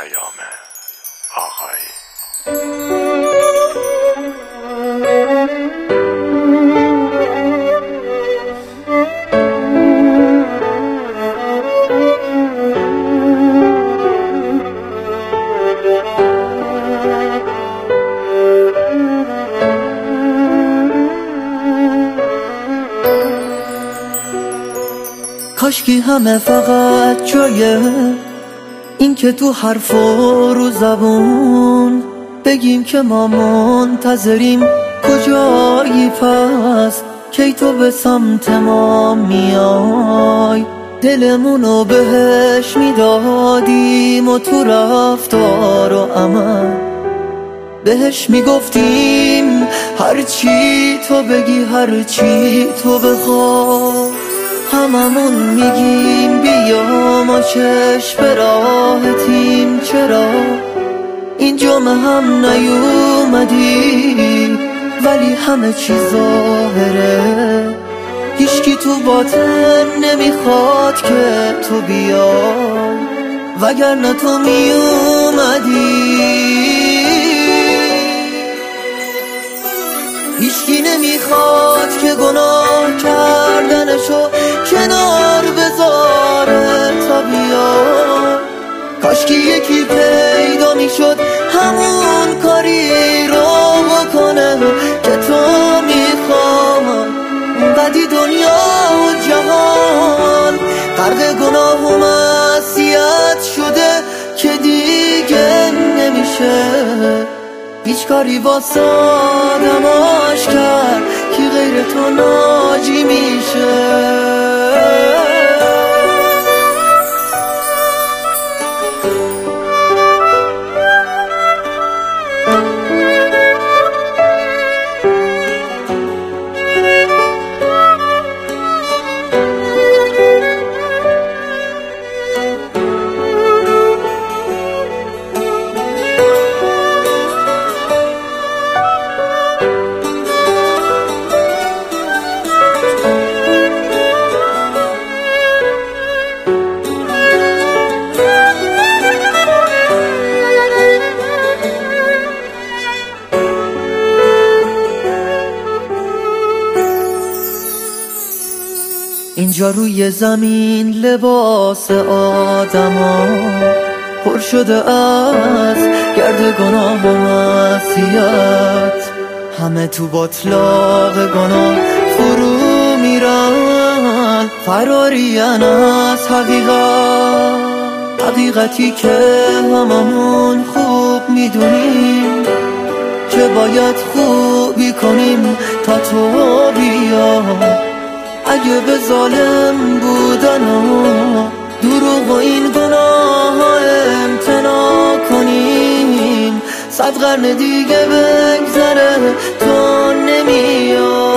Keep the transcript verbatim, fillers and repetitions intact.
پیام آقایی. کاشکی همه فقط جایه این که تو حرف و رو زبون بگیم که ما منتظریم کجایی، پس کی تو به سمت ما میای. دلمونو بهش میدادیم و تو رفتار و عمل بهش میگفتیم هرچی تو بگی هرچی تو بخوای. هممون میگیم بیا ما چشم به راحتیم، چرا اینجا هم نیومدی؟ ولی همه چی ظاهره، هیچکی تو باطن نمیخواد که تو بیای، وگرنه تو میومدی. هیچکی نمیخواد که گناه کردنشو کنار بذاره تا بیاد. کاشکی یکی پیدا میشد همون کاری رو بکنه که تو میخوای. بدی دنیا و جهان غرق گناه و معصیت شده که دیگه نمیشه هیچ کاری واسه آدماش کرد که غیر تو ناجی میشه. اینجا روی زمین لباس آدما پر شده از گرد گناه و معصیت، همه تو باطلاق گناه فرو میرن، فرارین از حقیقت، حقیقتی که هممون خوب میدونیم که باید خوبی کنیم تا تو بیا. اگه به ظالم بودن و دروغ و این گناه ها امتناع کنیم، صد قرن دیگه بگذره تو نمیای.